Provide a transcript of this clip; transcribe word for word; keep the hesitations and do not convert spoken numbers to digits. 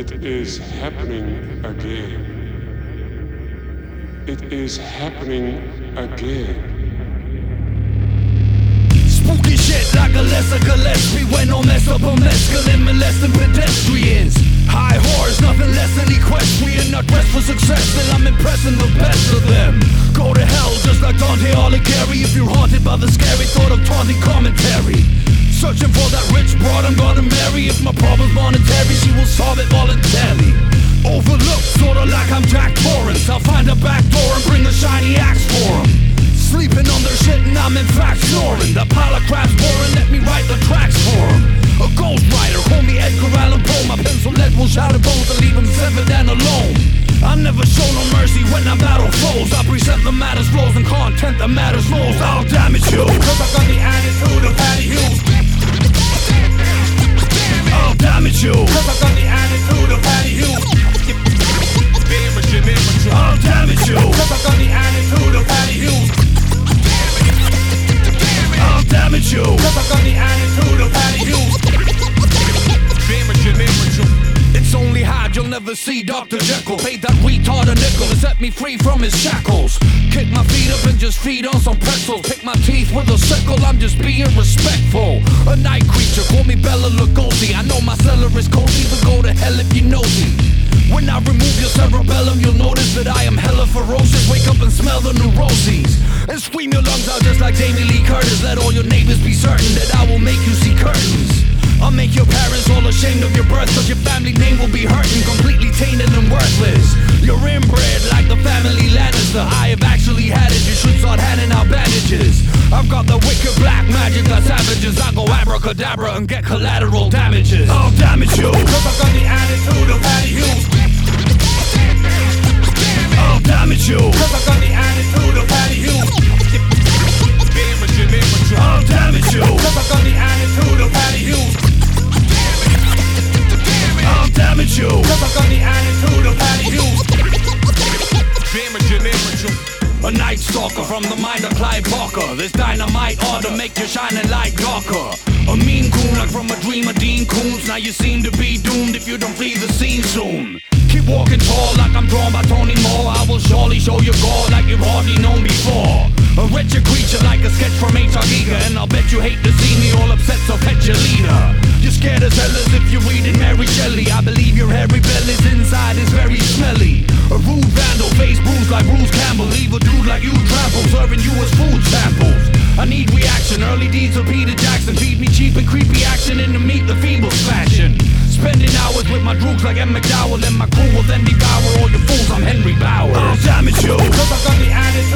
It is happening again. It is happening again. Spooky shit like a lesser Gillespie when no mess up a mescaline molesting pedestrians. High horrors, nothing less than equestrian. Not dressed for success, till I'm impressing the best of them. Go to hell just like Dante Alighieri if you're haunted by the scary thought of taunting commentary. Searching for that rich broad I'm gonna marry. If my problem's monetary, she will solve it voluntarily. Overlooked, sorta like I'm Jack Torrance. I'll find a back door and bring a shiny axe for him. Sleeping on their shit and I'm in fact snoring. The pile of crap's boring, let me write the tracks for him. A ghost writer, call me Edgar Allan Poe. My pencil lead will shatter bones and leave him severed and alone. I never show no mercy when I battle foes. I present the matters flows and content that matters most. I'll damage you, cause I got the attitude of Patty Hughes. I'll damage you, cause I got the attitude of Patty Hughes. I'll damage you, cause I got the attitude of Patty Hughes. I'll damage you, cause I got the attitude of Patty Hughes. It's only hard, you'll never see Doctor Jekyll. Paid that retard a nickel to set me free from his shackles. Kick my feet up and just feed on some pretzels. Pick my teeth with a sickle, I'm just being respectful. A night creature, call me Bella Lugosi. I know my cellar is cozy, but go to hell if you nosy. When I remove your cerebellum, you'll notice that I am hella ferocious. Wake up and smell the neuroses and scream your lungs out just like Jamie Lee Curtis. Let all your neighbors be certain that I will make you see curtains. I'll make your parents all ashamed of your birth, cause your family name will be hurting, completely tainted and worthless. You're inbred like the family Lannister. I have actually had it, you should start handing out bandages. I've got the wicked black magic of savages. I go abracadabra and get collateral damages. I'll damage you, cause I've got the attitude of Patty Hughes. I'll damage you, cause I've got the attitude of Patty Hughes. I'll damage you, cause I've got the attitude of Patty Hughes. I'll damage you, cause I've got the attitude of Patty Hughes. A night stalker from the mind of Clive Barker. This dynamite ought to make your shining light darker. A mean goon like from a dream of Dean Koontz. Now you seem to be doomed if you don't flee the scene soon. Keep walking tall like I'm drawn by Tony Moore. I will surely show you gore like you've hardly known before. A wretched creature like a sketch from H R Giga. And I'll bet you hate to see me all upset, so pet your leader. You're scared as hell as if you're reading Mary Shelley. I believe your hairy belly's inside is very smelly. A rude vandal, face bruised like Bruce Campbell. Leave a dude like you trample, serving you as food samples. I need reaction, early deeds of Peter Jackson. Feed me cheap and creepy action in the Meet the Feebles fashion. Spending hours with my droogs like M. McDowell. And my crew will then devour all your fools, I'm Henry Bauer. I'll damage you, cause I've got the attitude